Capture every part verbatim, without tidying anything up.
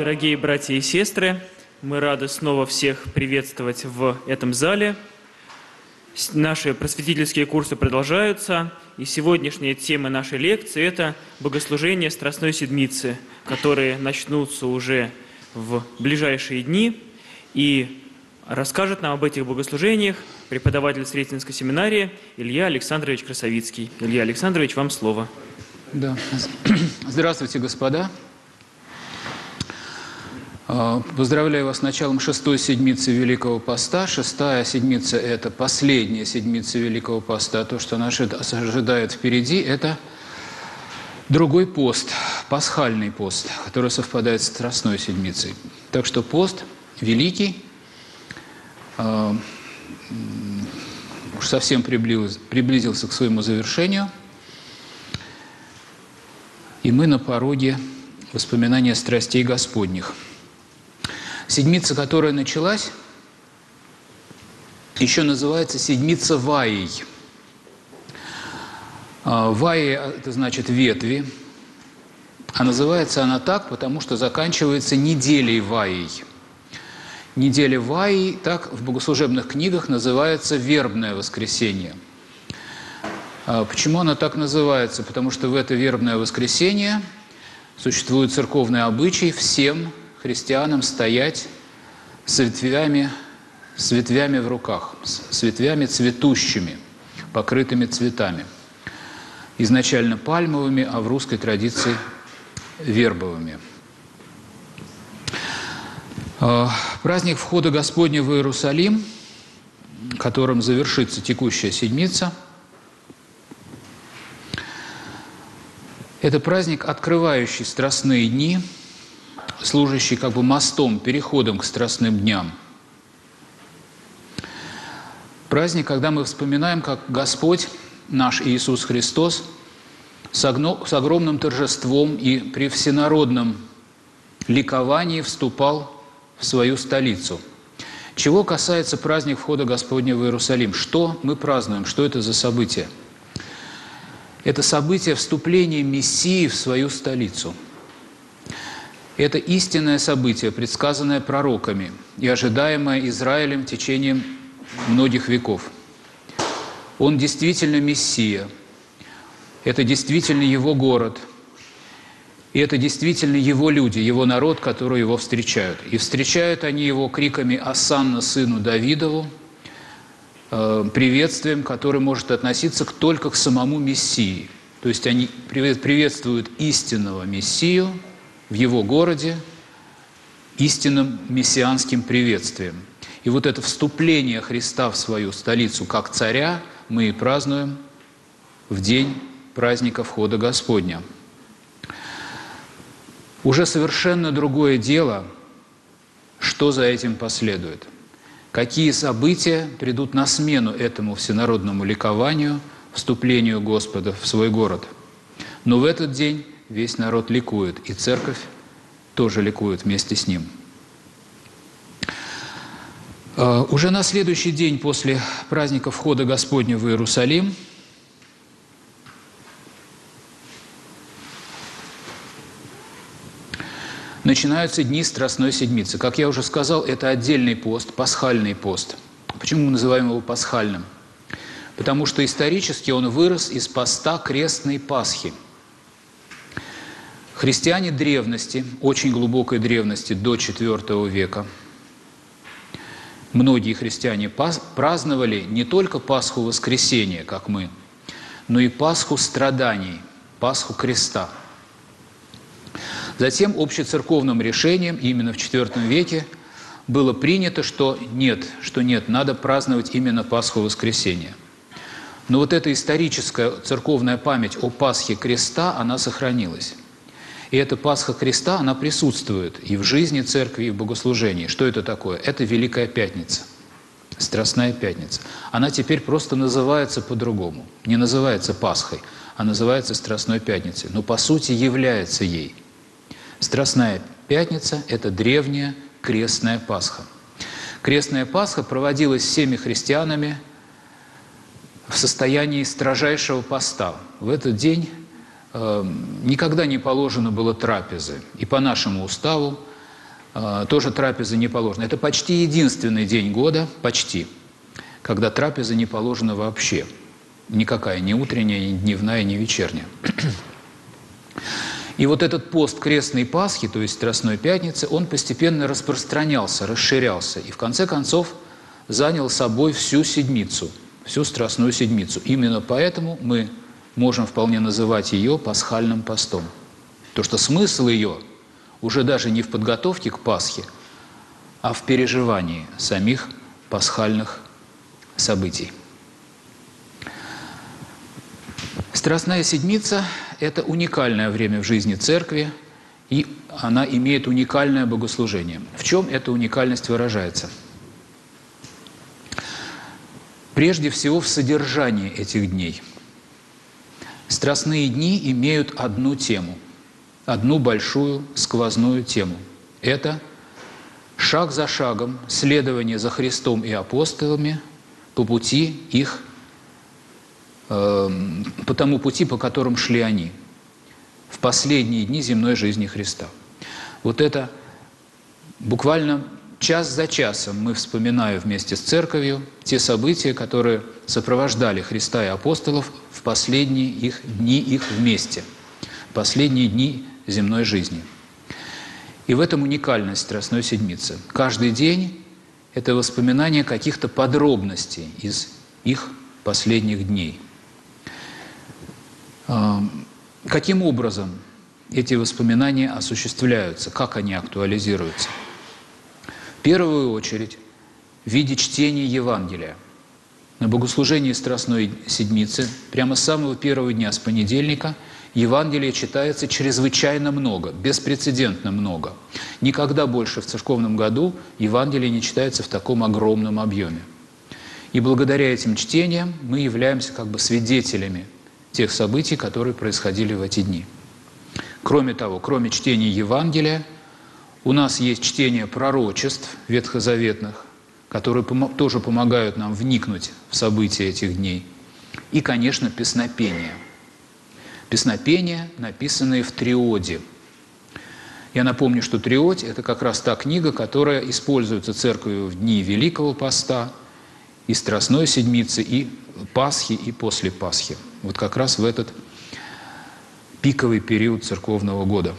Дорогие братья и сестры, мы рады снова всех приветствовать в этом зале. Наши просветительские курсы продолжаются, и сегодняшняя тема нашей лекции – это богослужение Страстной Седмицы, которые начнутся уже в ближайшие дни. И расскажет нам об этих богослужениях преподаватель Сретенской семинарии Илья Александрович Красовицкий. Илья Александрович, вам слово. Да. Здравствуйте, господа. Поздравляю вас с началом шестой седмицы Великого Поста. Шестая седмица – это последняя седмица Великого Поста. То, что нас ожидает впереди, это другой пост, пасхальный пост, который совпадает с Страстной седмицей. Так что пост великий, э, уж совсем приблизился, приблизился к своему завершению. И мы на пороге воспоминания страстей Господних. Седмица, которая началась, еще называется седмица Ваей. Ваи – это значит ветви, а называется она так, потому что заканчивается неделей Ваей. Неделя Ваей, так в богослужебных книгах называется вербное воскресенье. Почему она так называется? Потому что в это вербное воскресенье существует церковный обычай всем христианам стоять с ветвями, с ветвями в руках, с ветвями цветущими, покрытыми цветами. Изначально пальмовыми, а в русской традиции вербовыми. Праздник входа Господня в Иерусалим, которым завершится текущая седмица, это праздник, открывающий страстные дни, служащий как бы мостом, переходом к страстным дням. Праздник, когда мы вспоминаем, как Господь, наш Иисус Христос, с огромным торжеством и при всенародном ликовании вступал в свою столицу. Чего касается праздника входа Господня в Иерусалим? Что мы празднуем? Что это за событие? Это событие вступления Мессии в свою столицу. Это истинное событие, предсказанное пророками и ожидаемое Израилем в течение многих веков. Он действительно Мессия. Это действительно его город. И это действительно его люди, его народ, которые его встречают. И встречают они его криками «Осанна сыну Давидову», приветствием, которое может относиться только к самому Мессии. То есть они приветствуют истинного Мессию в его городе истинным мессианским приветствием. И вот это вступление Христа в свою столицу как царя мы и празднуем в день праздника входа Господня. Уже совершенно другое дело, что за этим последует. Какие события придут на смену этому всенародному ликованию, вступлению Господа в свой город. Но в этот день весь народ ликует, и церковь тоже ликует вместе с ним. Уже на следующий день после праздника входа Господня в Иерусалим начинаются дни Страстной Седмицы. Как я уже сказал, это отдельный пост, пасхальный пост. Почему мы называем его пасхальным? Потому что исторически он вырос из поста крестной Пасхи. Христиане древности, очень глубокой древности, до четвёртого века, многие христиане праздновали не только Пасху Воскресения, как мы, но и Пасху страданий, Пасху креста. Затем общецерковным решением, именно в четвёртом веке, было принято, что нет, что нет, надо праздновать именно Пасху Воскресения. Но вот эта историческая церковная память о Пасхе креста, она сохранилась. И эта Пасха креста, она присутствует и в жизни церкви, и в богослужении. Что это такое? Это Великая Пятница, Страстная Пятница. Она теперь просто называется по-другому. Не называется Пасхой, а называется Страстной Пятницей. Но по сути является ей. Страстная Пятница – это древняя крестная Пасха. Крестная Пасха проводилась всеми христианами в состоянии строжайшего поста. В этот день никогда не положено было трапезы. И по нашему уставу тоже трапеза не положена. Это почти единственный день года, почти, когда трапеза не положена вообще. Никакая, ни утренняя, ни дневная, ни вечерняя. И вот этот пост крестной Пасхи, то есть Страстной Пятницы, он постепенно распространялся, расширялся и в конце концов занял собой всю седмицу, всю Страстную Седмицу. Именно поэтому мы можем вполне называть ее пасхальным постом. Потому что смысл ее уже даже не в подготовке к Пасхе, а в переживании самих пасхальных событий. Страстная Седмица – это уникальное время в жизни Церкви, и она имеет уникальное богослужение. В чем эта уникальность выражается? Прежде всего в содержании этих дней. Страстные дни имеют одну тему, одну большую сквозную тему. Это шаг за шагом следование за Христом и апостолами по пути их, э, по тому пути, по которым шли они в последние дни земной жизни Христа. Вот это буквально час за часом мы вспоминаем вместе с Церковью те события, которые сопровождали Христа и апостолов в последние их дни их вместе, последние дни земной жизни. И в этом уникальность Страстной Седмицы. Каждый день – это воспоминание каких-то подробностей из их последних дней. Каким образом эти воспоминания осуществляются, как они актуализируются? В первую очередь в виде чтения Евангелия. На богослужении Страстной Седмицы прямо с самого первого дня, с понедельника, Евангелие читается чрезвычайно много, беспрецедентно много. Никогда больше в церковном году Евангелие не читается в таком огромном объеме. И благодаря этим чтениям мы являемся как бы свидетелями тех событий, которые происходили в эти дни. Кроме того, кроме чтения Евангелия, у нас есть чтение пророчеств ветхозаветных, которые тоже помогают нам вникнуть в события этих дней. И, конечно, песнопения. Песнопения, написанные в триоде. Я напомню, что триодь – это как раз та книга, которая используется Церковью в дни Великого Поста, и Страстной Седмицы, и Пасхи, и после Пасхи. Вот как раз в этот пиковый период церковного года.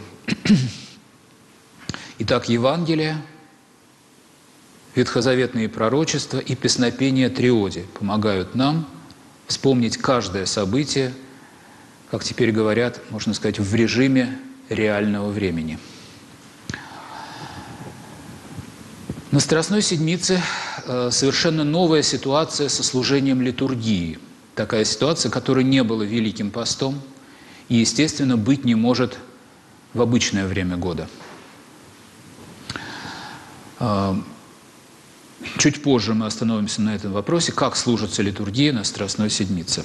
Итак, Евангелие, ветхозаветные пророчества и песнопения триоде помогают нам вспомнить каждое событие, как теперь говорят, можно сказать, в режиме реального времени. На Страстной Седмице совершенно новая ситуация со служением литургии. Такая ситуация, которой не было Великим Постом и, естественно, быть не может в обычное время года. Чуть позже мы остановимся на этом вопросе, как служится литургия на Страстной Седмице.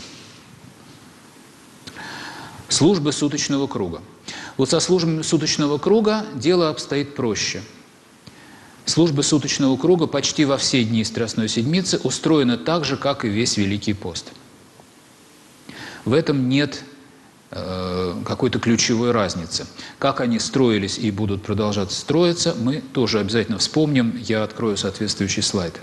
Службы суточного круга. Вот со службами суточного круга дело обстоит проще. Службы суточного круга почти во все дни Страстной Седмицы устроены так же, как и весь Великий пост. В этом нет э, какой-то ключевой разницы. Как они строились и будут продолжать строиться, мы тоже обязательно вспомним. Я открою соответствующий слайд.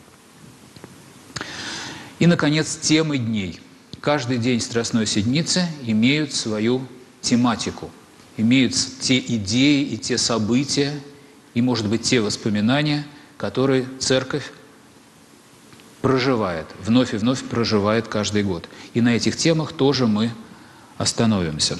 И, наконец, темы дней. Каждый день Страстной Седмицы имеют свою тематику, имеют те идеи и те события, и, может быть, те воспоминания, которые Церковь проживает, вновь и вновь проживает каждый год. И на этих темах тоже мы остановимся.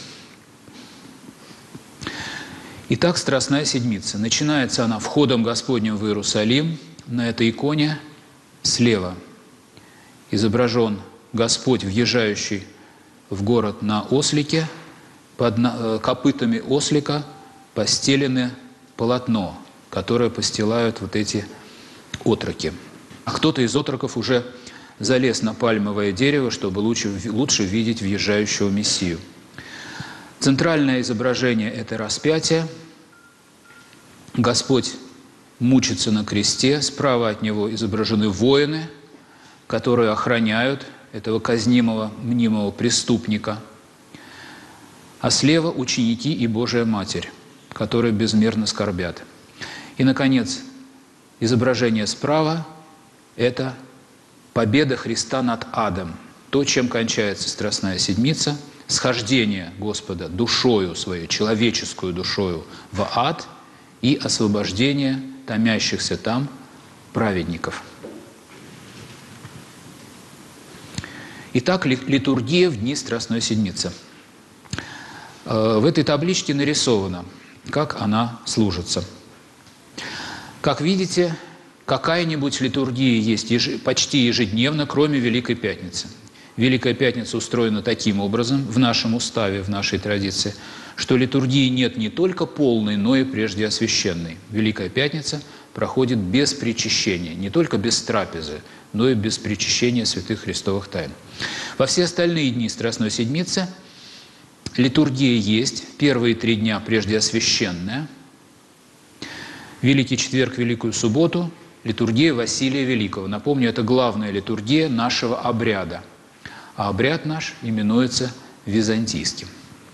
Итак, Страстная Седмица. Начинается она входом Господним в Иерусалим. На этой иконе слева изображен Господь, въезжающий в город на ослике. Под копытами ослика постелены полотно, которое постилают вот эти отроки. А кто-то из отроков уже залез на пальмовое дерево, чтобы лучше, лучше видеть въезжающего Мессию. Центральное изображение – это распятие. Господь мучится на кресте. Справа от него изображены воины, которые охраняют этого казнимого, мнимого преступника. А слева ученики и Божия Матерь, которые безмерно скорбят. И, наконец, изображение справа – это победа Христа над адом. То, чем кончается Страстная Седмица – схождение Господа душою своей, человеческую душою в ад и освобождение томящихся там праведников. Итак, литургия в дни Страстной Седмицы. В этой табличке нарисовано, как она служится. Как видите, какая-нибудь литургия есть еж... почти ежедневно, кроме Великой Пятницы. Великая Пятница устроена таким образом в нашем уставе, в нашей традиции, что литургии нет не только полной, но и прежде освященной. Великая Пятница проходит без причащения, не только без трапезы, но и без причащения святых христовых тайн. Во все остальные дни Страстной Седмицы литургия есть, первые три дня прежде освященная, Великий Четверг, Великую Субботу – литургия Василия Великого. Напомню, это главная литургия нашего обряда, а обряд наш именуется византийским.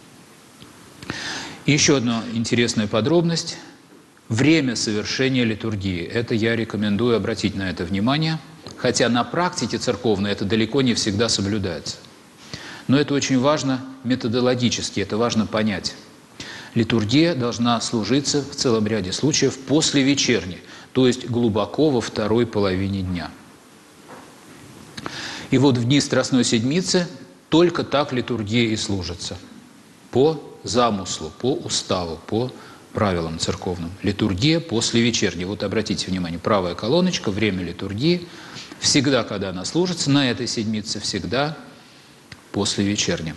И еще одна интересная подробность – время совершения литургии. Это я рекомендую обратить на это внимание, хотя на практике церковной это далеко не всегда соблюдается. Но это очень важно методологически, это важно понять. Литургия должна служиться в целом ряде случаев после вечерни, то есть глубоко во второй половине дня. И вот в дни Страстной Седмицы только так литургия и служится. По замыслу, по уставу, по правилам церковным. Литургия после вечерни. Вот обратите внимание, правая колоночка, время литургии. Всегда, когда она служится, на этой седмице всегда после вечерни.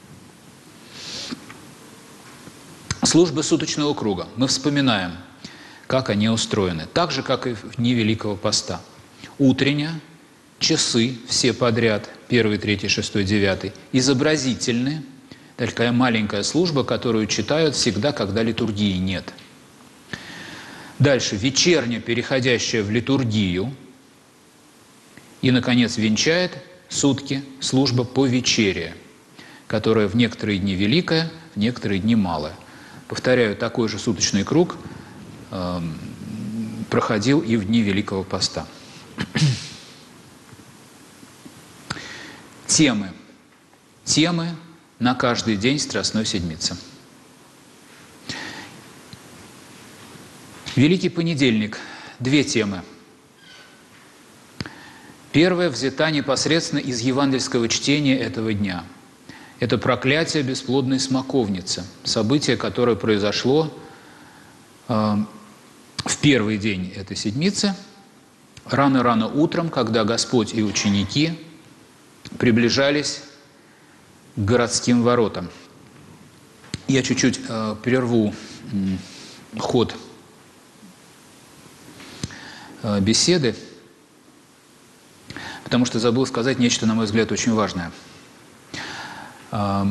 Службы суточного круга. Мы вспоминаем, как они устроены. Так же, как и в дни Великого Поста. Утренняя, часы все подряд, первый, третий, шестой, девятый, изобразительные. Такая маленькая служба, которую читают всегда, когда литургии нет. Дальше вечерняя, переходящая в литургию. И, наконец, венчает сутки служба по вечере, которая в некоторые дни великая, в некоторые дни малая. Повторяю, такой же суточный круг э, проходил и в дни Великого Поста. Темы. Темы на каждый день Страстной Седмицы. Великий понедельник. Две темы. Первая взята непосредственно из евангельского чтения этого дня. Это проклятие бесплодной смоковницы. Событие, которое произошло э, в первый день этой седмицы, рано-рано утром, когда Господь и ученики приближались к городским воротам. Я чуть-чуть э, прерву э, ход э, беседы, потому что забыл сказать нечто, на мой взгляд, очень важное. Э,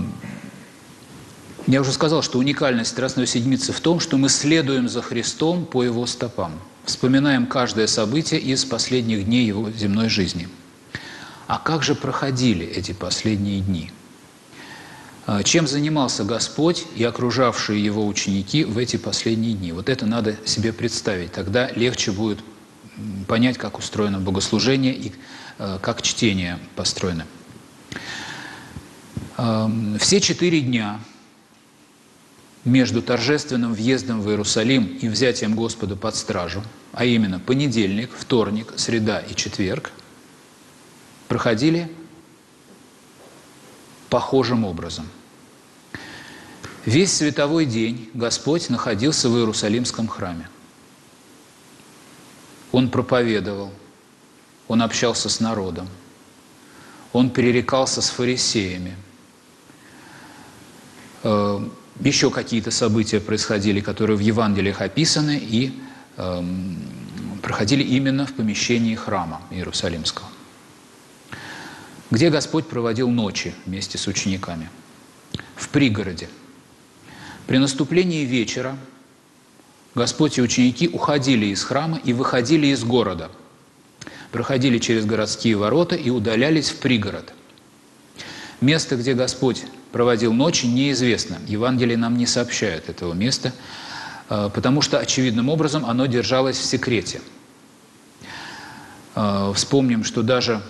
я уже сказал, что уникальность Страстной Седмицы в том, что мы следуем за Христом по Его стопам, вспоминаем каждое событие из последних дней Его земной жизни. А как же проходили эти последние дни? Чем занимался Господь и окружавшие Его ученики в эти последние дни? Вот это надо себе представить. Тогда легче будет понять, как устроено богослужение и как чтение построено. Все четыре дня между торжественным въездом в Иерусалим и взятием Господа под стражу, а именно понедельник, вторник, среда и четверг, проходили похожим образом. Весь световой день Господь находился в Иерусалимском храме. Он проповедовал, Он общался с народом, Он перерекался с фарисеями. Еще какие-то события происходили, которые в Евангелиях описаны и проходили именно в помещении храма Иерусалимского, где Господь проводил ночи вместе с учениками. В пригороде. При наступлении вечера Господь и ученики уходили из храма и выходили из города, проходили через городские ворота и удалялись в пригород. Место, где Господь проводил ночи, неизвестно. Евангелие нам не сообщает этого места. потому что очевидным образом оно держалось в секрете. Вспомним, что даже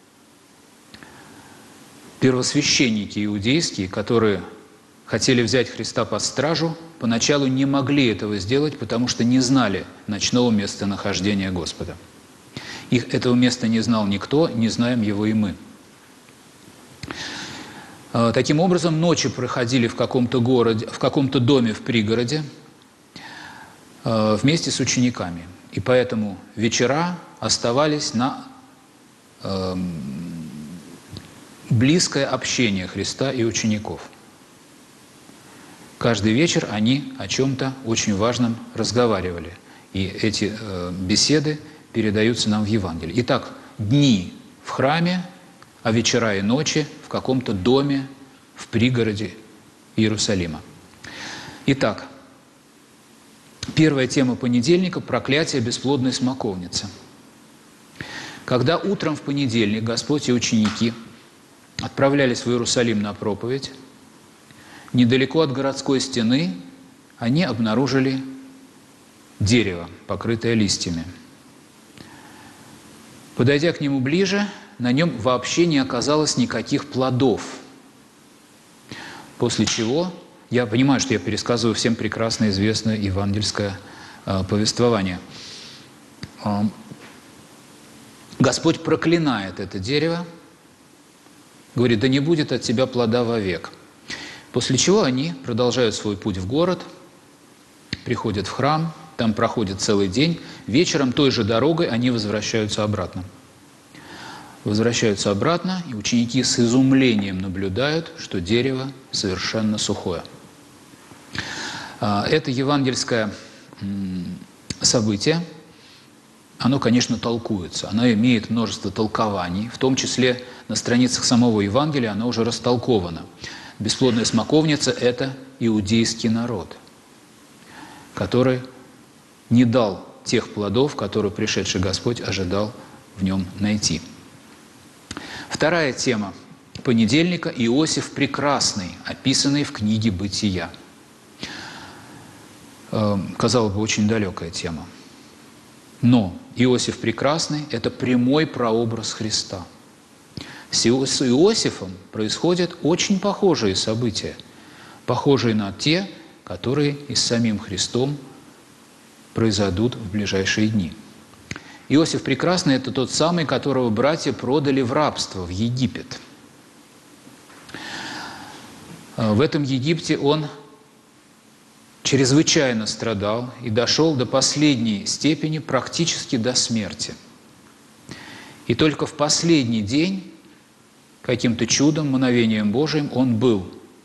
первосвященники иудейские, которые хотели взять Христа под стражу, поначалу не могли этого сделать, потому что не знали ночного местонахождения Господа. Их этого места не знал никто, не знаем его и мы. Таким образом, ночи проходили в каком-то городе, в каком-то доме в пригороде вместе с учениками. И поэтому вечера оставались на э, близкое общение Христа и учеников. Каждый вечер они о чем-то очень важном разговаривали. И эти э, беседы передаются нам в Евангелии. Итак, дни в храме, а вечера и ночи в каком-то доме в пригороде Иерусалима. Итак, первая тема понедельника – проклятие бесплодной смоковницы. Когда утром в понедельник Господь и ученики отправлялись в Иерусалим на проповедь, недалеко от городской стены они обнаружили дерево, покрытое листьями. Подойдя к нему ближе, на нем вообще не оказалось никаких плодов. После чего, я понимаю, что я пересказываю всем прекрасно известное евангельское э, повествование. Э, Господь проклинает это дерево, говорит: да не будет от тебя плода вовек. После чего они продолжают свой путь в город, приходят в храм, там проходит целый день, вечером той же дорогой они возвращаются обратно. Возвращаются обратно, и ученики с изумлением наблюдают, что дерево совершенно сухое. Это евангельское событие, оно, конечно, толкуется, оно имеет множество толкований, в том числе на страницах самого Евангелия оно уже растолковано. Бесплодная смоковница – это иудейский народ, который не дал тех плодов, которые пришедший Господь ожидал в нем найти. Вторая тема понедельника – Иосиф Прекрасный, описанный в книге «Бытия». Казалось бы, очень далекая тема. Но Иосиф Прекрасный – это прямой прообраз Христа. С Иосифом происходят очень похожие события, похожие на те, которые и с самим Христом произойдут в ближайшие дни. Иосиф Прекрасный – это тот самый, которого братья продали в рабство, в Египет. В этом Египте он чрезвычайно страдал и дошел до последней степени, практически до смерти. И только в последний день, каким-то чудом, мановением Божиим, он был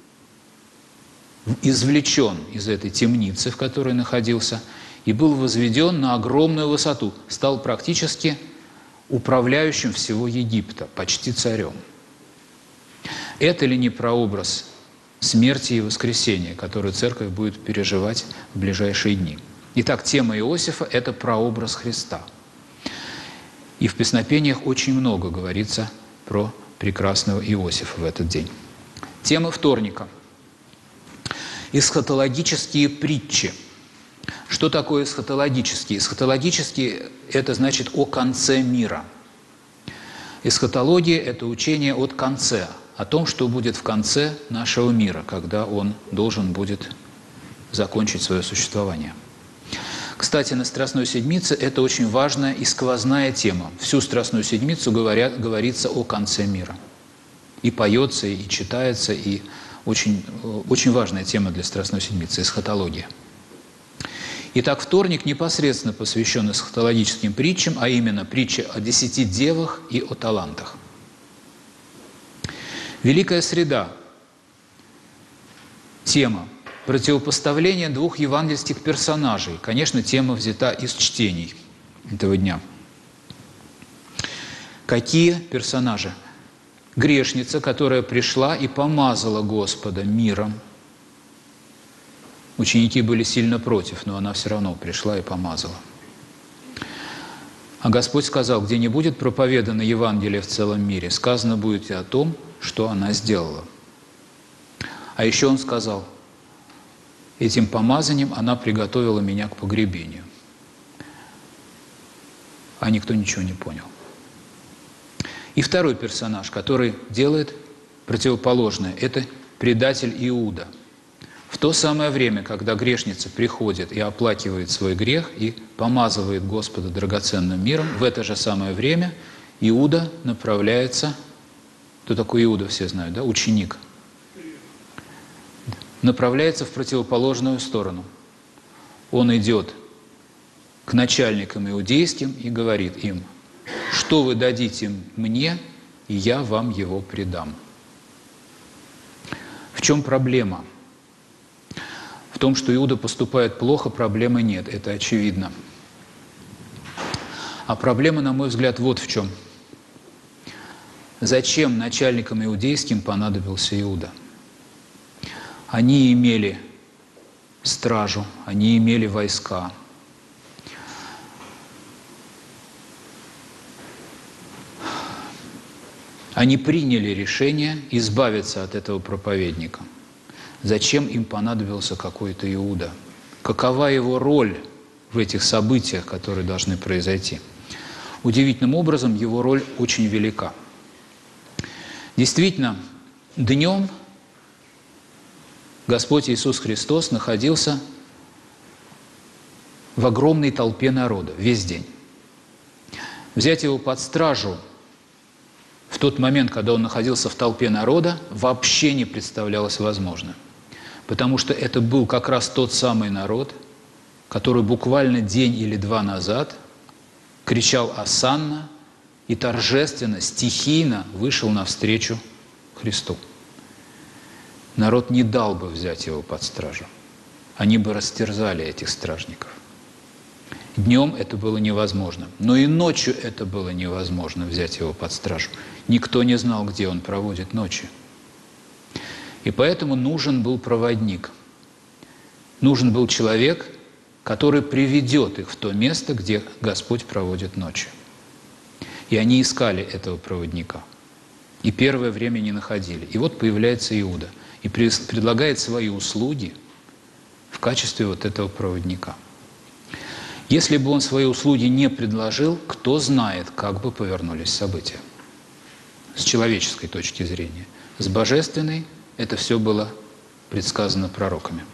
извлечен из этой темницы, в которой находился, и был возведен на огромную высоту, стал практически управляющим всего Египта, почти царем. Это ли не прообраз смерти и воскресения, которую Церковь будет переживать в ближайшие дни? Итак, тема Иосифа – это прообраз Христа. И в песнопениях очень много говорится про прекрасного Иосифа в этот день. Тема вторника – эсхатологические притчи. Что такое эсхатологические? Эсхатологические – это значит о конце мира. Эсхатология – это учение от конца, о том, что будет в конце нашего мира, когда он должен будет закончить свое существование. Кстати, на Страстной Седмице это очень важная и сквозная тема. Всю Страстную Седмицу говорят, говорится о конце мира. И поется, и читается, и очень, очень важная тема для Страстной Седмицы – эсхатология. Итак, вторник непосредственно посвящен эсхатологическим притчам, а именно притче о десяти девах и о талантах. Великая среда. Тема противопоставления двух евангельских персонажей. Конечно, тема взята из чтений этого дня. Какие персонажи? Грешница, которая пришла и помазала Господа миром. Ученики были сильно против, но она все равно пришла и помазала. А Господь сказал: где не будет проповедано Евангелие в целом мире, сказано будет и о том, что она сделала. А еще Он сказал: этим помазанием она приготовила меня к погребению. А никто ничего не понял. И второй персонаж, который делает противоположное, это предатель Иуда. В то самое время, когда грешница приходит и оплакивает свой грех и помазывает Господа драгоценным миром, в это же самое время Иуда направляется, кто такой Иуда, все знают, да, ученик, направляется в противоположную сторону. Он идет к начальникам иудейским и говорит им: что вы дадите мне, и я вам его предам. В чем проблема? В том, что Иуда поступает плохо, проблемы нет, это очевидно. А проблема, на мой взгляд, вот в чем. Зачем начальникам иудейским понадобился Иуда? Они имели стражу, они имели войска. Они приняли решение избавиться от этого проповедника. Зачем им понадобился какой-то Иуда? Какова его роль в этих событиях, которые должны произойти? Удивительным образом его роль очень велика. Действительно, днем Господь Иисус Христос находился в огромной толпе народа весь день. Взять его под стражу в тот момент, когда он находился в толпе народа, вообще не представлялось возможным. Потому что это был как раз тот самый народ, который буквально день или два назад кричал «Осанна» и торжественно, стихийно вышел навстречу Христу. Народ не дал бы взять его под стражу. Они бы растерзали этих стражников. Днем это было невозможно, но и ночью это было невозможно взять его под стражу. Никто не знал, где он проводит ночи. И поэтому нужен был проводник. Нужен был человек, который приведет их в то место, где Господь проводит ночи. И они искали этого проводника. И первое время не находили. И вот появляется Иуда и предлагает свои услуги в качестве вот этого проводника. Если бы он свои услуги не предложил, кто знает, как бы повернулись события. С человеческой точки зрения. С божественной это все было предсказано пророками.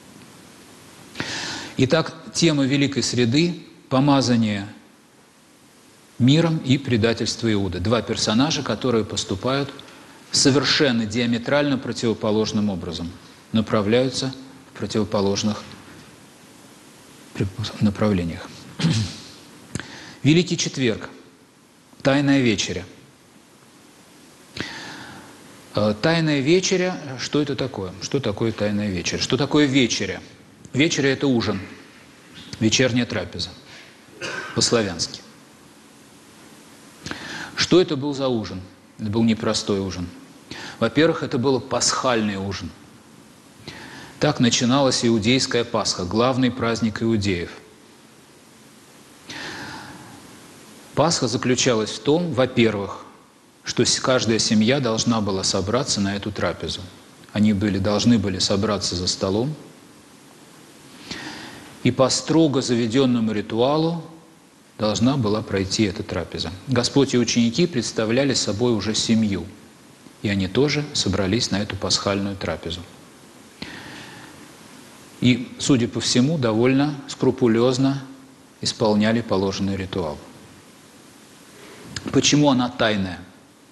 Итак, тема Великой Среды – помазание миром и предательство Иуды. Два персонажа, которые поступают совершенно диаметрально противоположным образом, направляются в противоположных направлениях. Великий Четверг. Тайная вечеря. Тайная вечеря, что это такое? Что такое тайная вечеря? Что такое вечеря? Вечеря – это ужин, вечерняя трапеза, по-славянски. Что это был за ужин? Это был непростой ужин. Во-первых, это был пасхальный ужин. Так начиналась иудейская Пасха, главный праздник иудеев. Пасха заключалась в том, во-первых, что каждая семья должна была собраться на эту трапезу. Они были, должны были собраться за столом, и по строго заведенному ритуалу должна была пройти эта трапеза. Господь и ученики представляли собой уже семью, и они тоже собрались на эту пасхальную трапезу. И, судя по всему, довольно скрупулезно исполняли положенный ритуал. Почему она тайная?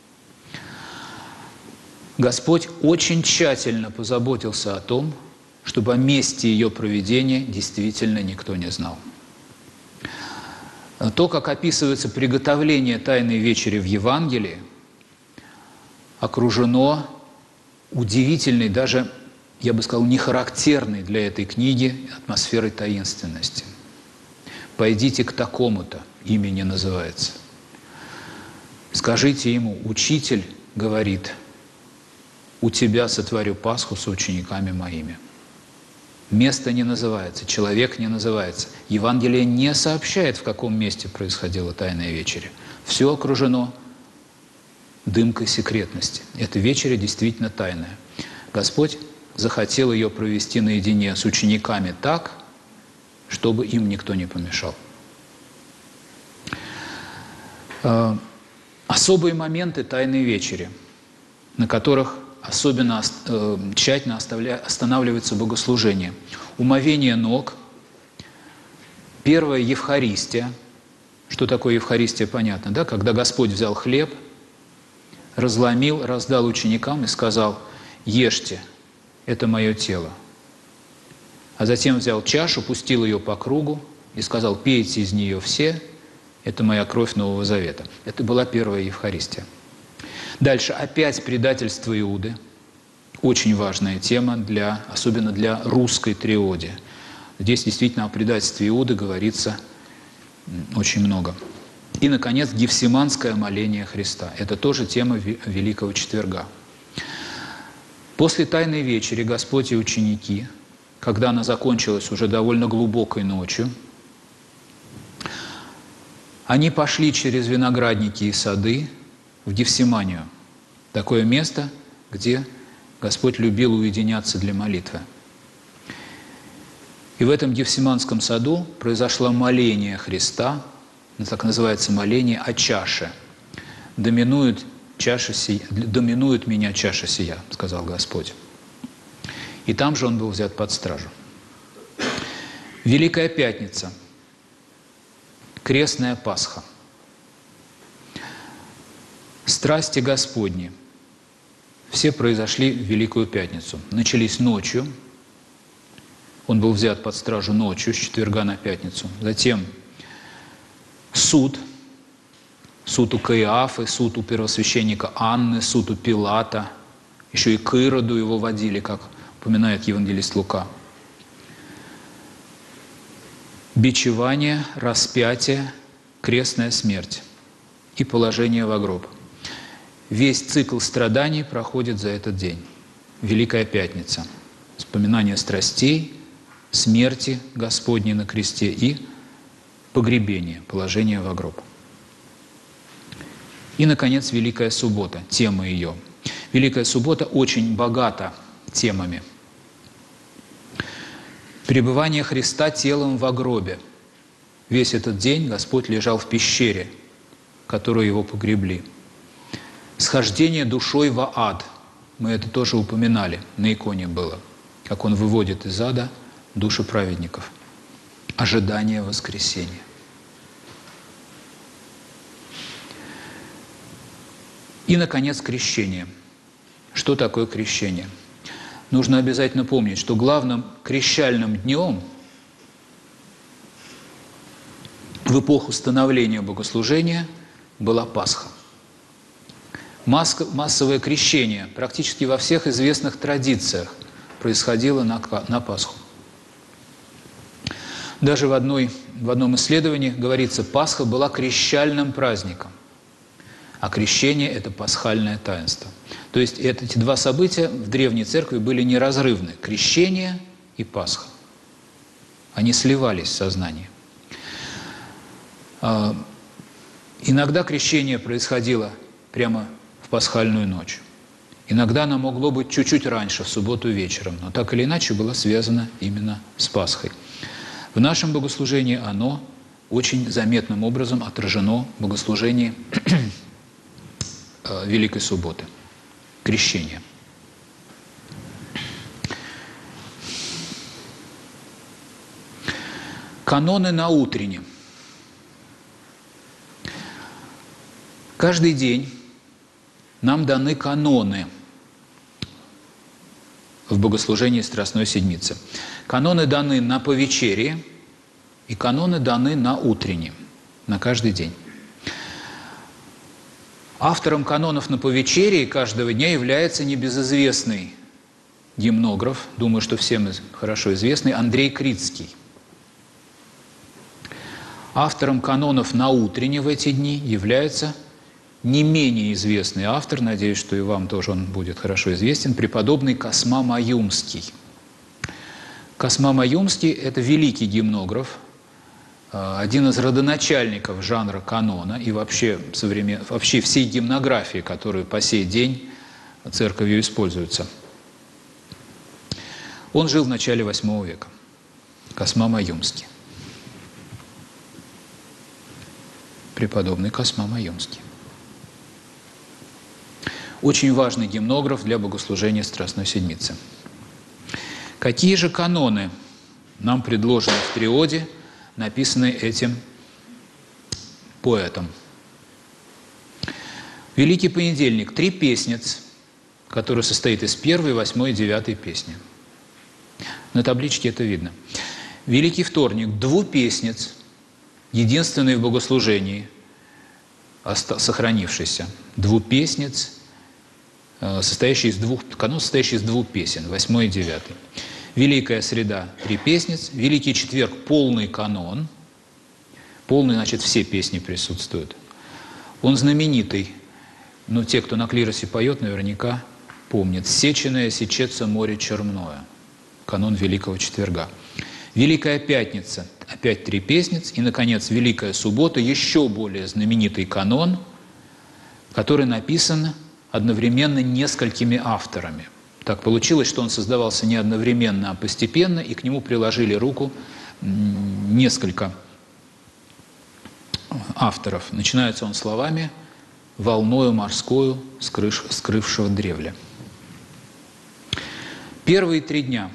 Господь очень тщательно позаботился о том, чтобы о месте ее проведения действительно никто не знал. То, как описывается приготовление Тайной вечери в Евангелии, окружено удивительной, даже, я бы сказал, нехарактерной для этой книги атмосферой таинственности. «Пойдите к такому-то», имени называется. Скажите ему, учитель говорит, у тебя сотворю Пасху с учениками моими. Место не называется, человек не называется. Евангелие не сообщает, в каком месте происходила Тайная вечеря. Все окружено дымкой секретности. Эта вечеря действительно тайная. Господь захотел ее провести наедине с учениками так, чтобы им никто не помешал. Особые моменты Тайной вечери, на которых особенно тщательно останавливается богослужение. Умовение ног, первая Евхаристия. Что такое Евхаристия, понятно, да? Когда Господь взял хлеб, разломил, раздал ученикам и сказал: «Ешьте, это мое тело». А затем взял чашу, пустил ее по кругу и сказал: «Пейте из нее все, это моя кровь Нового Завета». Это была первая Евхаристия. Дальше опять предательство Иуды. Очень важная тема, для, особенно для русской триоди. Здесь действительно о предательстве Иуды говорится очень много. И, наконец, Гефсиманское моление Христа. Это тоже тема Великого Четверга. После Тайной вечери Господь и ученики, когда она закончилась уже довольно глубокой ночью, они пошли через виноградники и сады в Гефсиманию, такое место, где Господь любил уединяться для молитвы. И в этом Гефсиманском саду произошло моление Христа, так называется моление о чаше. «Доминует, чаша сия, доминует меня чаша сия», сказал Господь. И там же он был взят под стражу. Великая Пятница, Крестная Пасха, страсти Господни. Все произошли в Великую Пятницу. Начались ночью. Он был взят под стражу ночью, с четверга на пятницу. Затем суд. Суд у Каиафы, суд у первосвященника Анны, суд у Пилата. Еще и к Ироду его водили, как упоминает евангелист Лука. Бичевание, распятие, крестная смерть и положение во гроб. Весь цикл страданий проходит за этот день. Великая Пятница. Вспоминание страстей, смерти Господней на кресте и погребение, положение во гроб. И, наконец, Великая Суббота, тема ее. Великая Суббота очень богата темами. Пребывание Христа телом во гробе. Весь этот день Господь лежал в пещере, в которую его погребли. Схождение душой во ад. Мы это тоже упоминали, на иконе было. Как он выводит из ада души праведников. Ожидание воскресения. И, наконец, крещение. Что такое крещение? Нужно обязательно помнить, что главным крещальным днем в эпоху становления богослужения была Пасха. Массовое крещение практически во всех известных традициях происходило на, на Пасху. Даже в, одной, в одном исследовании говорится, Пасха была крещальным праздником, а крещение – это пасхальное таинство. То есть эти два события в Древней Церкви были неразрывны – крещение и Пасха. Они сливались в сознании. Иногда крещение происходило прямо в пасхальную ночь. Иногда оно могло быть чуть-чуть раньше, в субботу вечером, но так или иначе было связано именно с Пасхой. В нашем богослужении оно очень заметным образом отражено в богослужении Великой Субботы, крещение. Каноны на утренне. Каждый день нам даны каноны в богослужении Страстной Седмицы. Каноны даны на повечерие и каноны даны на утренне, на каждый день. Автором канонов на повечерие каждого дня является небезызвестный гимнограф, думаю, что всем хорошо известный, Андрей Крицкий. Автором канонов на утренне в эти дни является не менее известный автор, надеюсь, что и вам тоже он будет хорошо известен, преподобный Косма Маюмский. Косма Маюмский – это великий гимнограф, один из родоначальников жанра канона и вообще, современ... вообще всей гимнографии, которую по сей день церковью используется. Он жил в начале восьмого века. Косма Маюмский. Преподобный Косма Маюмский. Очень важный гимнограф для богослужения Страстной Седмицы. Какие же каноны нам предложены в триоде, написанные этим поэтом? Великий понедельник – три песнец, который состоит из первой, восьмой и девятой песни. На табличке это видно. Великий вторник – двупеснец, единственный в богослужении, сохранившийся. Двупеснец, состоящий из двух, канон, состоящий из двух песен, восьмой и девятый. Великая среда – три песнец. Великий четверг – полный канон. Полный, значит, все песни присутствуют. Он знаменитый. Но те, кто на клиросе поет, наверняка помнят. «Сеченое сечется море черное». Канон Великого Четверга. Великая Пятница. Опять три песниц. И, наконец, Великая Суббота. Еще более знаменитый канон, который написан одновременно несколькими авторами. Так получилось, что он создавался не одновременно, а постепенно, и к нему приложили руку несколько авторов. Начинается он словами «волною морскою, скрыш, скрывшего древля». Первые три дня.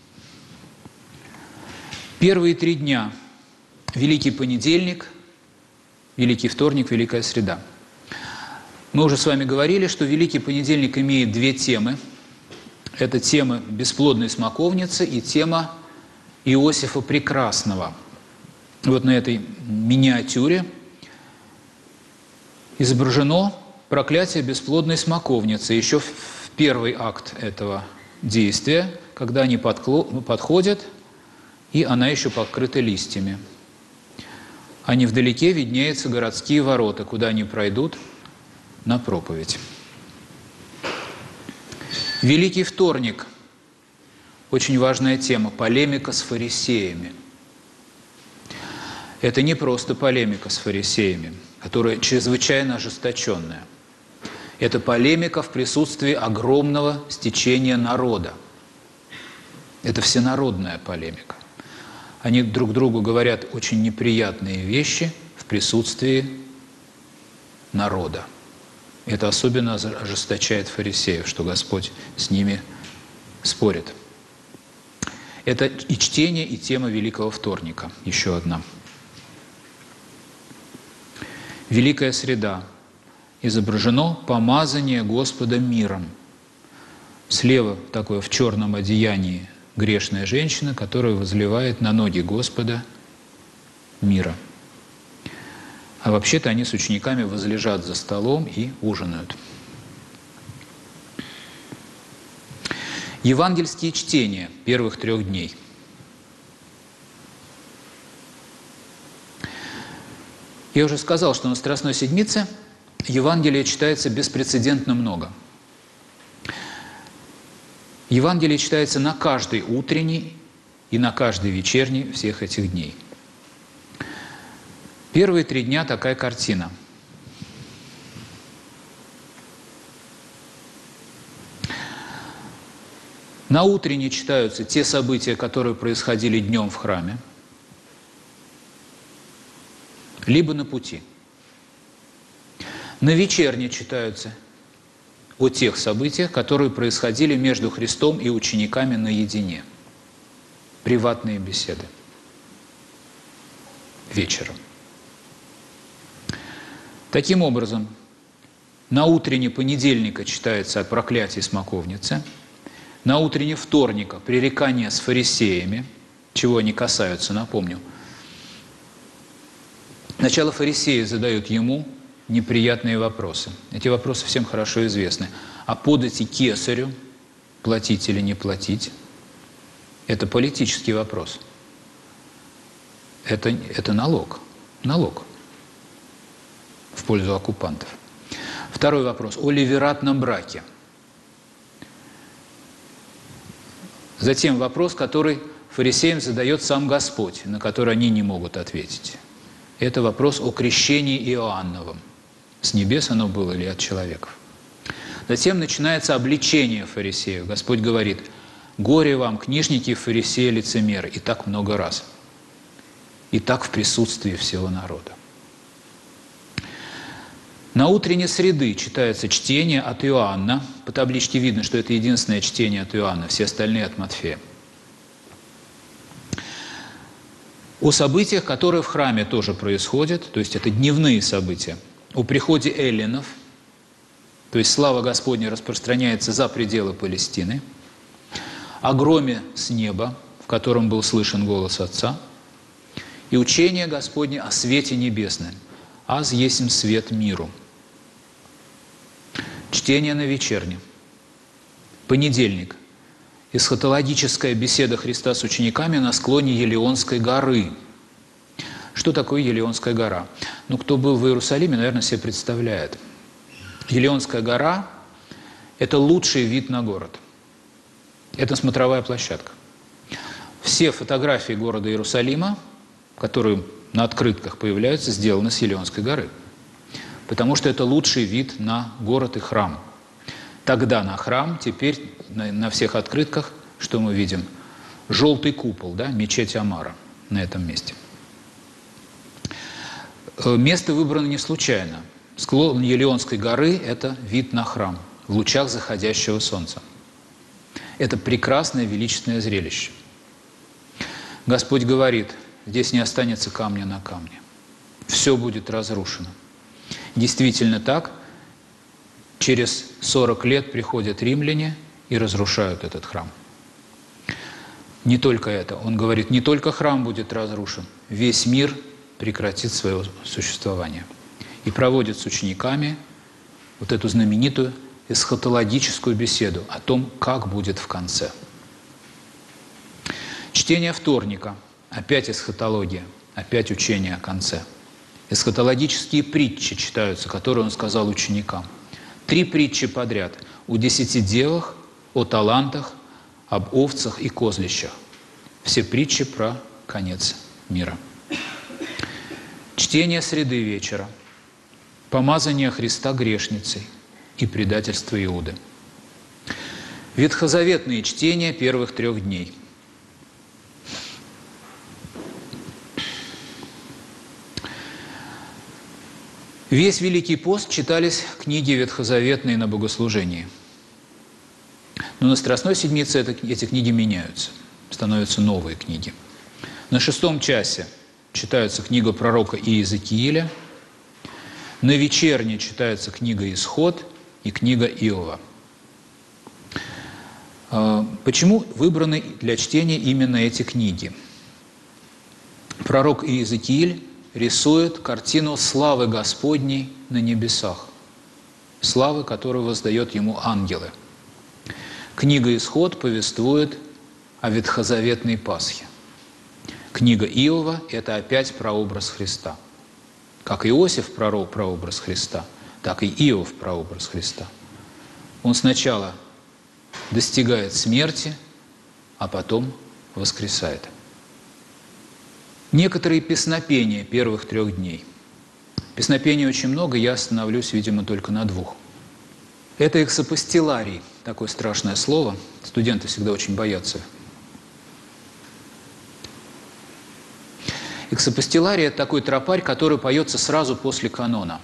Первые три дня – Великий понедельник, Великий вторник, Великая среда. Мы уже с вами говорили, что Великий понедельник имеет две темы. Это тема бесплодной смоковницы и тема Иосифа Прекрасного. Вот на этой миниатюре изображено проклятие бесплодной смоковницы. Еще в первый акт этого действия, когда они подходят, и она еще покрыта листьями. А невдалеке виднеются городские ворота, куда они пройдут на проповедь. Великий вторник. Очень важная тема. Полемика с фарисеями. Это не просто полемика с фарисеями, которая чрезвычайно ожесточенная. Это полемика в присутствии огромного стечения народа. Это всенародная полемика. Они друг другу говорят очень неприятные вещи в присутствии народа. Это особенно ожесточает фарисеев, что Господь с ними спорит. Это и чтение, и тема Великого вторника. Еще одна. Великая среда. Изображено помазание Господа миром. Слева такое в черном одеянии грешная женщина, которая возливает на ноги Господа мира. А вообще-то они с учениками возлежат за столом и ужинают. Евангельские чтения первых трех дней. Я уже сказал, что на Страстной Седмице Евангелие читается беспрецедентно много. Евангелие читается на каждый утренний и на каждый вечерний всех этих дней. Первые три дня такая картина. На утренней читаются те события, которые происходили днем в храме, либо на пути. На вечерней читаются о тех событиях, которые происходили между Христом и учениками наедине. Приватные беседы. Вечером. Таким образом, на утренне понедельника читается о проклятии смоковницы, на утренне вторника пререкание с фарисеями, чего они касаются, напомню. Сначала фарисеи задают ему неприятные вопросы. Эти вопросы всем хорошо известны. А подати кесарю, платить или не платить, это политический вопрос. Это, это налог. Налог в пользу оккупантов. Второй вопрос. О ливератном браке. Затем вопрос, который фарисеям задает сам Господь, на который они не могут ответить. Это вопрос о крещении Иоанновом. С небес оно было или от человеков. Затем начинается обличение фарисеев. Господь говорит: Горе вам, книжники, фарисеи, лицемеры. И так много раз. И так в присутствии всего народа. На утренней среды читается чтение от Иоанна. По табличке видно, что это единственное чтение от Иоанна, все остальные от Матфея. О событиях, которые в храме тоже происходят, то есть это дневные события. О приходе эллинов, то есть слава Господня распространяется за пределы Палестины. О громе с неба, в котором был слышен голос Отца. И учение Господне о свете небесном. «Аз есмь свет миру». Чтение на вечерне. Понедельник. Эсхатологическая беседа Христа с учениками на склоне Елеонской горы. Что такое Елеонская гора? Ну, кто был в Иерусалиме, наверное, себе представляет. Елеонская гора – это лучший вид на город. Это смотровая площадка. Все фотографии города Иерусалима, которые на открытках появляются, сделаны с Елеонской горы. Потому что это лучший вид на город и храм. Тогда на храм, теперь на, на всех открытках, что мы видим? Желтый купол, да, мечеть Амара на этом месте. Место выбрано не случайно. Склон Елеонской горы – это вид на храм в лучах заходящего солнца. Это прекрасное, величественное зрелище. Господь говорит, здесь не останется камня на камне. Все будет разрушено. Действительно так. Через сорок лет приходят римляне и разрушают этот храм. Не только это. Он говорит, не только храм будет разрушен, весь мир прекратит свое существование. И проводит с учениками вот эту знаменитую эсхатологическую беседу о том, как будет в конце. Чтение вторника. Опять эсхатология, опять учение о конце. Эсхатологические притчи читаются, которые он сказал ученикам. Три притчи подряд. О десяти девах, о талантах, об овцах и козлищах. Все притчи про конец мира. Чтение среды вечера. Помазание Христа грешницей и предательство Иуды. Ветхозаветные чтения первых трех дней. Весь Великий пост читались книги ветхозаветные на богослужении. Но на Страстной Седмице это, эти книги меняются, становятся новые книги. На шестом часе читается книга пророка Иезекииля, на вечерне читается книга Исход и книга Иова. Почему выбраны для чтения именно эти книги? Пророк Иезекииль рисует картину славы Господней на небесах, славы, которую воздает ему ангелы. Книга Исход повествует о ветхозаветной Пасхе. Книга Иова – это опять прообраз Христа. Как Иосиф – прообраз Христа, так и Иов – прообраз Христа. Он сначала достигает смерти, а потом воскресает. Некоторые песнопения первых трех дней. Песнопений очень много, я остановлюсь, видимо, только на двух. Это эксапостиларий, такое страшное слово. Студенты всегда очень боятся. Эксапостиларий – это такой тропарь, который поется сразу после канона.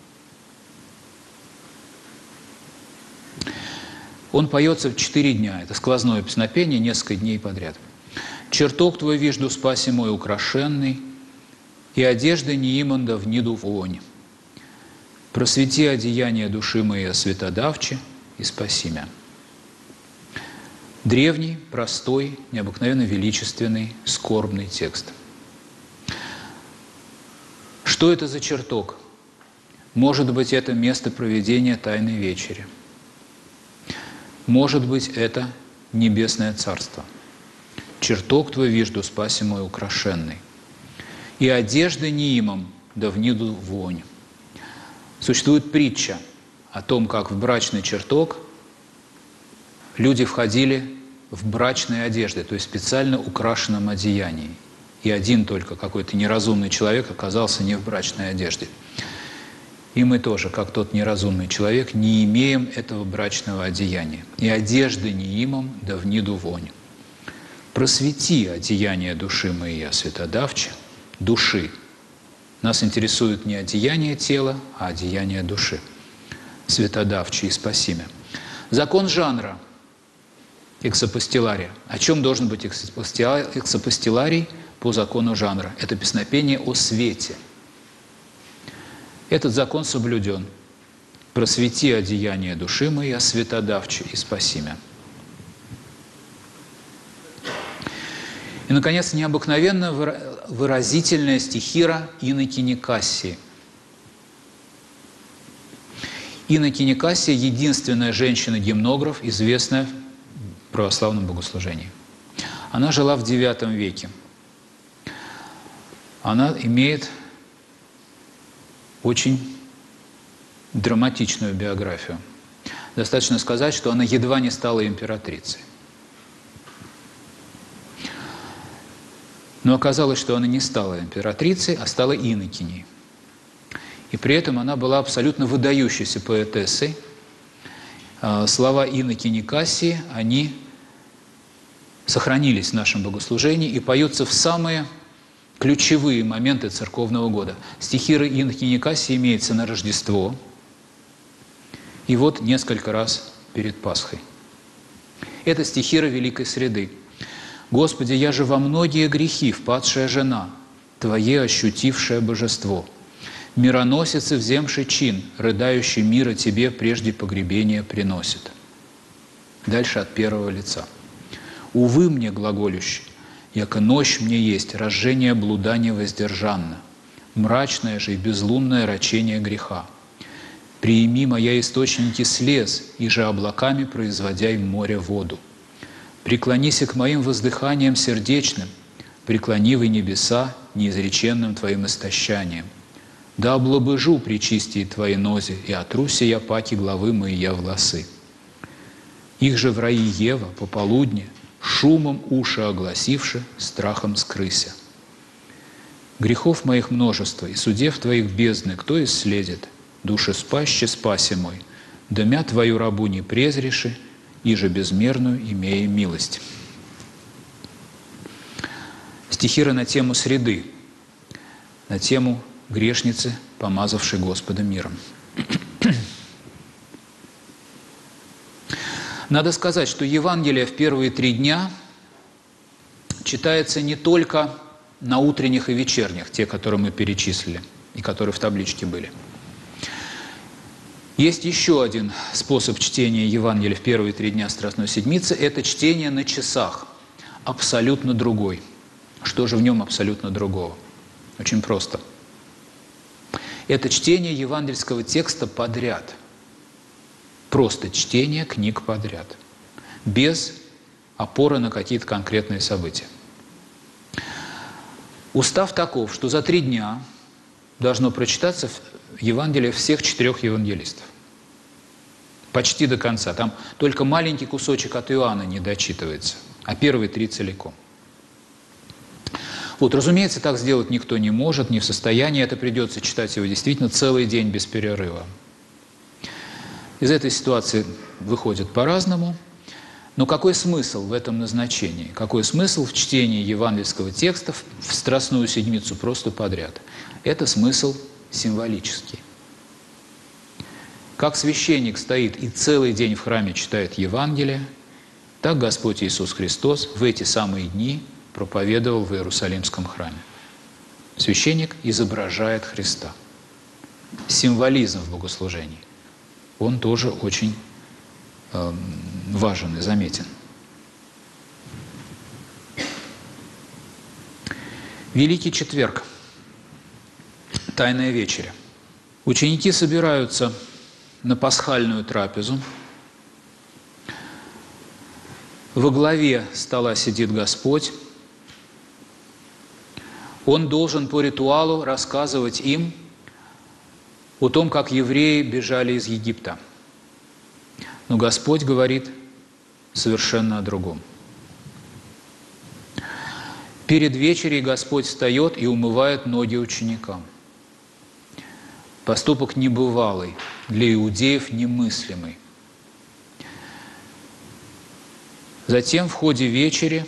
Он поется в четыре дня. Это сквозное песнопение, несколько дней подряд. «Чертог твой вижду, спаси мой украшенный, и одежды неиманда в ниду вонь. Просвети одеяния души моей святодавче и спаси мя». Древний, простой, необыкновенно величественный, скорбный текст. Что это за чертог? Может быть, это место проведения Тайной Вечери. Может быть, это Небесное Царство. «Чертог твой вижду, спаси мой украшенный, и одежды неимом да вниду вонь». Существует притча о том, как в брачный чертог люди входили в брачные одежды, то есть специально украшенном одеянии. И один только какой-то неразумный человек оказался не в брачной одежде. И мы тоже, как тот неразумный человек, не имеем этого брачного одеяния. И одежды не имам, да вниду вонь. Просвети одеяние души моей, святодавче, души. Нас интересует не одеяние тела, а одеяние души. Святодавче и спасимя. Закон жанра. Эксапостилария. О чем должен быть эксапостиларий по закону жанра? Это песнопение о свете. Этот закон соблюден. Просвети одеяние души моей, святодавче и спасимя. И, наконец, необыкновенно выразительная стихира инокини Кассии. Инокиня Кассия – единственная женщина-гимнограф, известная в православном богослужении. Она жила в девятом веке. Она имеет очень драматичную биографию. Достаточно сказать, что она едва не стала императрицей. Но оказалось, что она не стала императрицей, а стала инокиней. И при этом она была абсолютно выдающейся поэтессой. Слова инокини Кассии, они сохранились в нашем богослужении и поются в самые ключевые моменты церковного года. Стихира инокини Кассии имеется на Рождество и вот несколько раз перед Пасхой. Это стихира Великой Среды. «Господи, я же во многие грехи впадшая жена, Твое ощутившее божество, мироносец и вземший чин, рыдающий мира Тебе прежде погребения приносит». Дальше от первого лица. «Увы мне, глаголющий, яко ночь мне есть, разжение блуда невоздержанно, мрачное же и безлунное рачение греха. Приими моя источники слез, и же облаками производяй в море воду. Преклонися к моим воздыханиям сердечным, преклони вы небеса неизреченным Твоим истощанием. Да облобыжу причистие Твои нози, и отруся я паки главы мои я волосы. Их же в раи Ева пополудне, шумом уши огласивши, страхом скрыся. Грехов моих множество, и судев Твоих бездны кто исследит? Душе спаще спаси мой, домя Твою рабу не презреши, и же безмерную имея милость». Стихира на тему среды, на тему грешницы, помазавшей Господа миром. Надо сказать, что Евангелие в первые три дня читается не только на утренних и вечерних, те, которые мы перечислили и которые в табличке были. Есть еще один способ чтения Евангелия в первые три дня Страстной Седмицы – это чтение на часах, абсолютно другой. Что же в нем абсолютно другого? Очень просто. Это чтение евангельского текста подряд. Просто чтение книг подряд, без опоры на какие-то конкретные события. Устав таков, что за три дня должно прочитаться Евангелие всех четырех евангелистов. Почти до конца. Там только маленький кусочек от Иоанна не дочитывается, а первые три целиком. Вот, разумеется, так сделать никто не может, не в состоянии. Это придется читать его действительно целый день без перерыва. Из этой ситуации выходит по-разному. Но какой смысл в этом назначении? Какой смысл в чтении евангельского текста в Страстную Седмицу просто подряд? Это смысл символический. Как священник стоит и целый день в храме читает Евангелие, так Господь Иисус Христос в эти самые дни проповедовал в Иерусалимском храме. Священник изображает Христа. Символизм в богослужении, он тоже очень э, важен и заметен. Великий четверг. Тайная вечеря. Ученики собираются на пасхальную трапезу. Во главе стола сидит Господь. Он должен по ритуалу рассказывать им о том, как евреи бежали из Египта. Но Господь говорит совершенно о другом. Перед вечерей Господь встает и умывает ноги ученикам. Поступок небывалый, для иудеев немыслимый. Затем в ходе вечери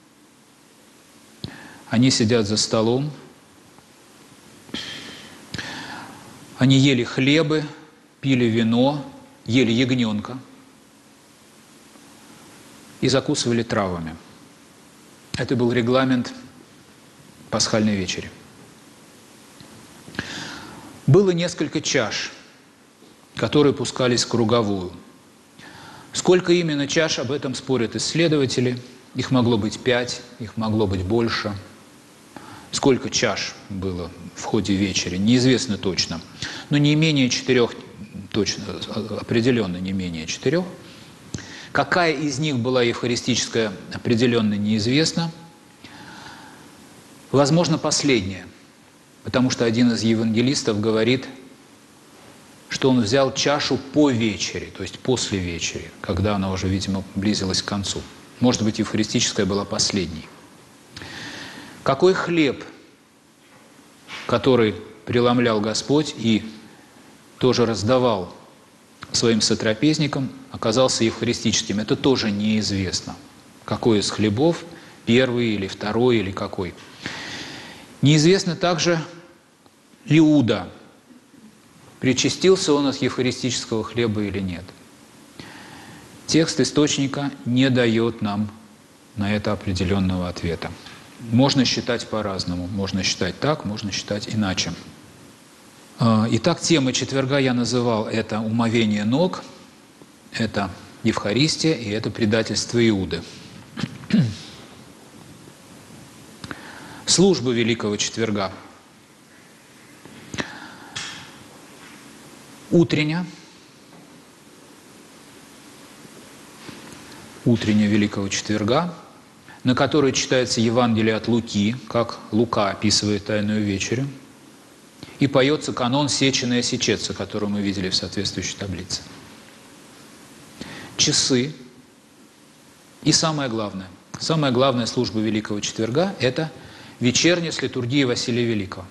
они сидят за столом, они ели хлебы, пили вино, ели ягненка и закусывали травами. Это был регламент пасхальной вечери. Было несколько чаш, которые пускались в круговую. Сколько именно чаш, об этом спорят исследователи. Их могло быть пять, их могло быть больше. Сколько чаш было в ходе вечери, неизвестно точно. Но не менее четырех, точно, определенно не менее четырех. Какая из них была евхаристическая, определенно неизвестно. Возможно, последняя, потому что один из евангелистов говорит, что он взял чашу по вечере, то есть после вечери, когда она уже, видимо, близилась к концу. Может быть, евхаристическая была последней. Какой хлеб, который преломлял Господь и тоже раздавал своим сотрапезникам, оказался евхаристическим? Это тоже неизвестно. Какой из хлебов, первый или второй, или какой. Неизвестно также Иуда, причастился он от евхаристического хлеба или нет. Текст источника не дает нам на это определенного ответа. Можно считать по-разному. Можно считать так, можно считать иначе. Итак, тема четверга я называл это умовение ног, это Евхаристия и это предательство Иуды. Служба Великого Четверга. Утренняя. Утренняя Великого Четверга, на которой читается Евангелие от Луки, как Лука описывает Тайную Вечерю, и поется канон «Сеченая сечется», который мы видели в соответствующей таблице. Часы. И самое главное, самая главная служба Великого Четверга – это вечерня с литургией Василия Великого.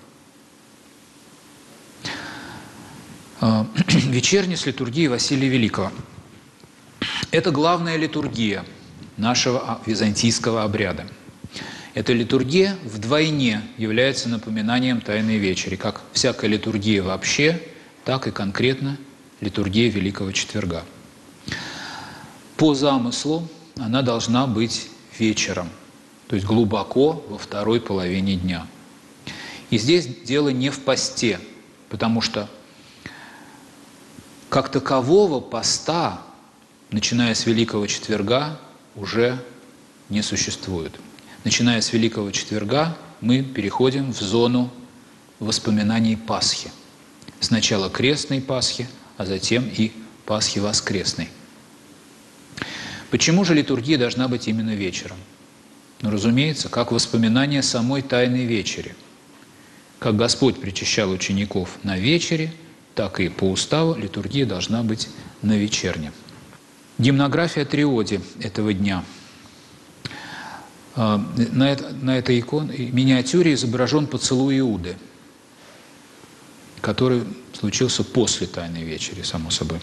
Вечерня с литургией Василия Великого. Это главная литургия нашего византийского обряда. Эта литургия вдвойне является напоминанием Тайной Вечери, как всякая литургия вообще, так и конкретно литургия Великого Четверга. По замыслу она должна быть вечером, то есть глубоко во второй половине дня. И здесь дело не в посте, потому что как такового поста, начиная с Великого Четверга, уже не существует. Начиная с Великого Четверга мы переходим в зону воспоминаний Пасхи. Сначала крестной Пасхи, а затем и Пасхи воскресной. Почему же литургия должна быть именно вечером? Ну, разумеется, как воспоминание самой Тайной Вечери. Как Господь причащал учеников на вечере, так и по уставу литургия должна быть на вечерне. Гимнография Триоди этого дня. На, это, на этой иконе, миниатюре изображен поцелуй Иуды, который случился после Тайной Вечери, само собой.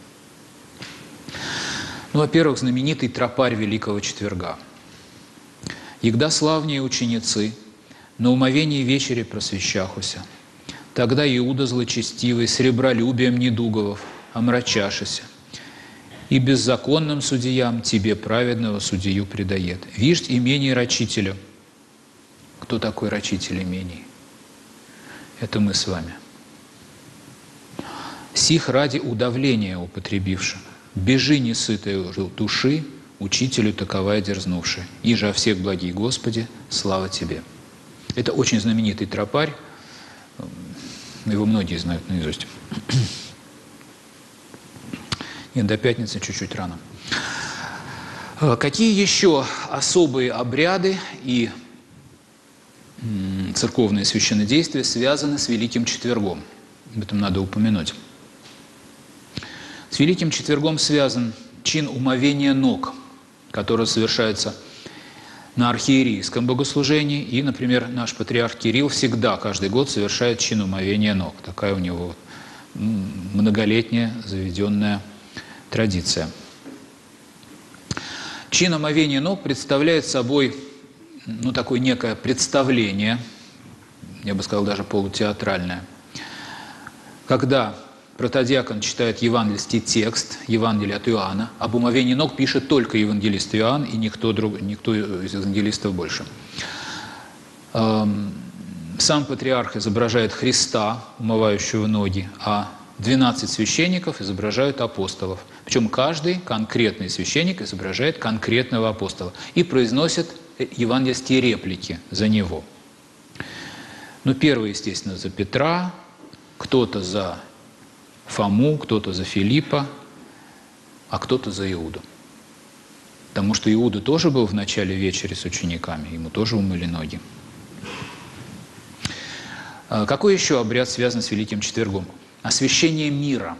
Ну, во-первых, знаменитый тропарь Великого Четверга. «Егда славнее ученицы, на умовении вечери просвещахуся, тогда Иуда злочестивый, сребролюбием недуговов, омрачашися, и беззаконным судьям тебе праведного судью предает. Виждь имение рачителю». Кто такой рачитель имений? Это мы с вами. «Сих ради удавления употребивши, бежи несытой души, учителю таковая дерзнувши, иже о всех благий Господи, слава тебе». Это очень знаменитый тропарь, его многие знают наизусть. Нет, до пятницы чуть-чуть рано. Какие еще особые обряды и церковные священнодействия связаны с Великим Четвергом? Об этом надо упомянуть. С Великим Четвергом связан чин умовения ног, который совершается на архиерейском богослужении. И, например, наш патриарх Кирилл всегда, каждый год совершает чин умовения ног. Такая у него многолетняя заведенная традиция. Чин омовения ног представляет собой ну, такое некое представление, я бы сказал, даже полутеатральное, когда протодиакон читает евангельский текст, Евангелие от Иоанна. Об умовении ног пишет только евангелист Иоанн и никто, друг, никто из евангелистов больше. Сам патриарх изображает Христа, умывающего ноги, а двенадцать священников изображают апостолов. Причем каждый конкретный священник изображает конкретного апостола и произносит евангельские реплики за него. Ну, первый, естественно, за Петра, кто-то за Фому, кто-то за Филиппа, а кто-то за Иуду. Потому что Иуда тоже был в начале вечери с учениками, ему тоже умыли ноги. Какой еще обряд связан с Великим Четвергом? Освящение мира.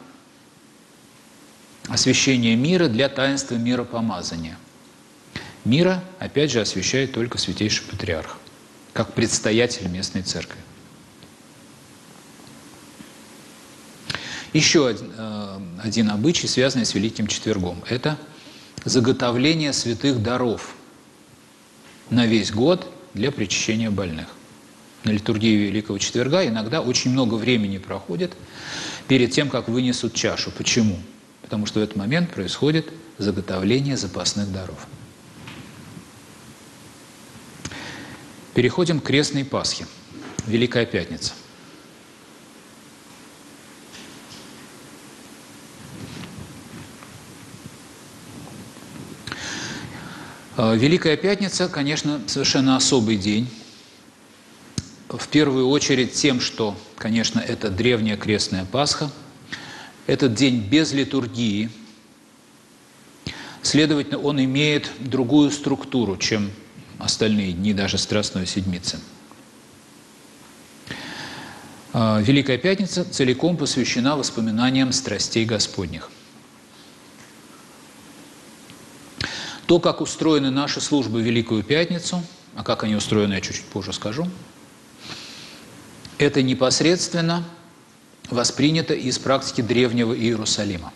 Освящение мира для таинства миропомазания. Мира, опять же, освящает только Святейший Патриарх, как предстоятель местной церкви. Еще один, один обычай, связанный с Великим Четвергом, это заготовление святых даров на весь год для причащения больных. На литургии Великого Четверга иногда очень много времени проходит перед тем, как вынесут чашу. Почему? Потому что в этот момент происходит заготовление запасных даров. Переходим к крестной Пасхе, Великая Пятница. Великая Пятница, конечно, совершенно особый день. В первую очередь тем, что, конечно, это древняя крестная Пасха. Этот день без литургии. Следовательно, он имеет другую структуру, чем остальные дни, даже Страстной Седмицы. Великая Пятница целиком посвящена воспоминаниям страстей Господних. То, как устроены наши службы в Великую Пятницу, а как они устроены, я чуть-чуть позже скажу, это непосредственно воспринято из практики древнего Иерусалима.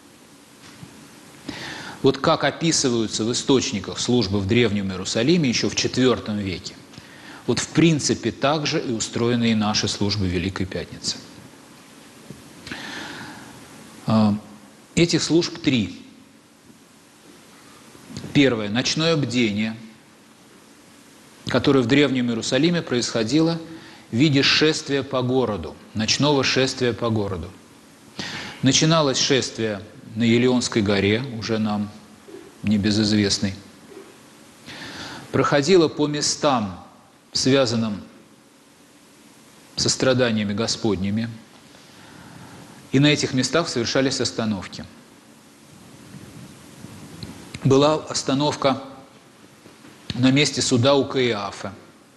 Вот как описываются в источниках службы в Древнем Иерусалиме еще в четвёртом веке, вот в принципе так же и устроены и наши службы Великой Пятницы. Этих служб три. Первое – ночное бдение, которое в Древнем Иерусалиме происходило в виде шествия по городу, ночного шествия по городу. Начиналось шествие на Елеонской горе, уже нам небезызвестной. Проходило по местам, связанным со страданиями Господними, и на этих местах совершались остановки. Была остановка на месте суда у Каиафы.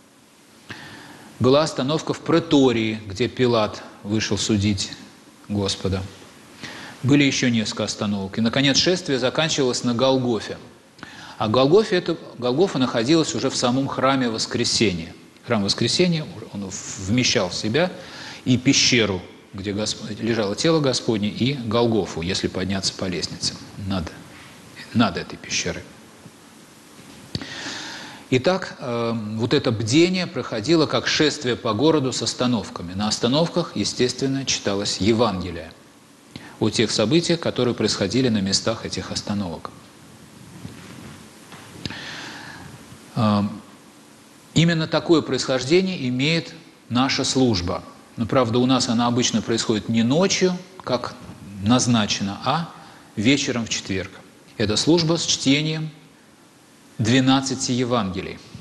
Была остановка в претории, где Пилат вышел судить Господа. Были еще несколько остановок. И, наконец, шествие заканчивалось на Голгофе. А Голгофе это, Голгофа находилась уже в самом храме Воскресения. Храм Воскресения, он вмещал в себя и пещеру, где Госп... лежало тело Господне, и Голгофу, если подняться по лестнице над, над этой пещерой. Итак, э, вот это бдение проходило как шествие по городу с остановками. На остановках, естественно, читалось Евангелие о тех событиях, которые происходили на местах этих остановок. Э, именно такое происхождение имеет наша служба. Но, правда, у нас она обычно происходит не ночью, как назначено, а вечером в четверг. Это служба с чтением двенадцати Евангелий.